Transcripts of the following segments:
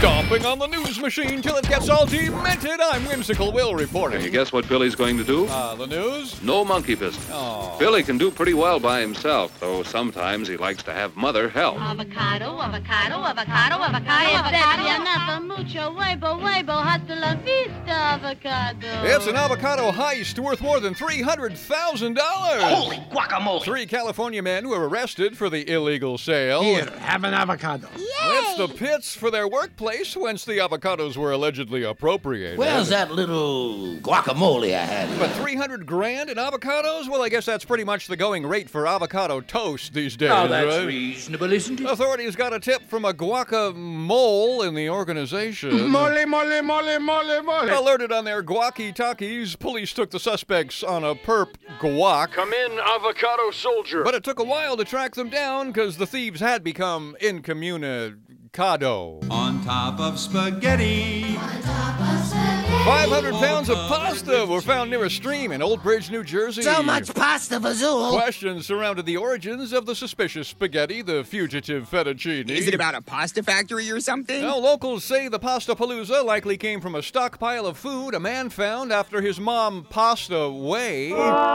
Stomping on the news machine till it gets all demented, I'm Whimsical Will reporting. Can you guess what Billy's going to do? The news? No monkey business. Oh. Billy can do pretty well by himself, though sometimes he likes to have Mother help. Avocado, avocado, avocado, avocado, avocado. Enough, mucho, huevo, hasta la vista, avocado. It's an avocado heist worth more than $300,000. Holy guacamole! 3 California men were arrested for the illegal sale. Here, have an avocado. It's the pits for their workplace whence the avocados were allegedly appropriated. Where's that little guacamole I had here? But $300,000 in avocados? Well, I guess that's pretty much the going rate for avocado toast these days, Oh, that's right? reasonable, isn't it? Authorities got a tip from a guacamole in the organization. Mole. Alerted on their guaci-talkies, police took the suspects on a perp guac. Come in, avocado soldier. But it took a while to track them down because the thieves had become incommunicado. On top of spaghetti. 500 pounds of pasta were found near a stream in Old Bridge, New Jersey. So much pasta, Vazool. Questions surrounded the origins of the suspicious spaghetti, the fugitive fettuccine. Is it about a pasta factory or something? Now, locals say the pasta palooza likely came from a stockpile of food a man found after his mom passed away. We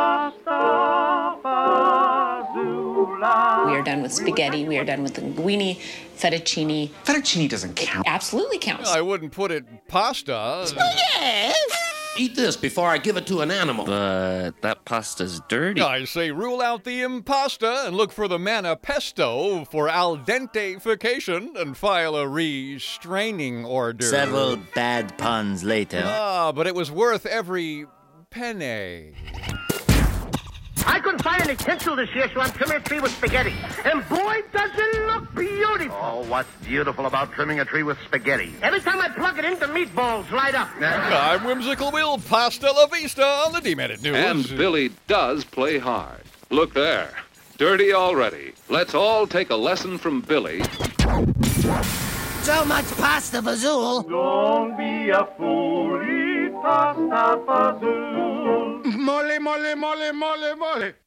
are done with spaghetti. We are done with linguine, fettuccine. Fettuccine doesn't count. Absolutely counts. I wouldn't put it pasta. Eat this before I give it to an animal. But that pasta's dirty. I say rule out the impasta and look for the manna pesto for al dentification and file a restraining order. Several bad puns later. But it was worth every penny. I couldn't find any tinsel this year, so I'm trimming a tree with spaghetti. And boy, does it look beautiful. Oh, what's beautiful about trimming a tree with spaghetti? Every time I plug it in, the meatballs light up. I'm Whimsical Will, Pasta La Vista on the Demented News. And Billy does play hard. Look there. Dirty already. Let's all take a lesson from Billy. So much pasta, Vazool. Don't be a fool, eat pasta, Vazool. Mole.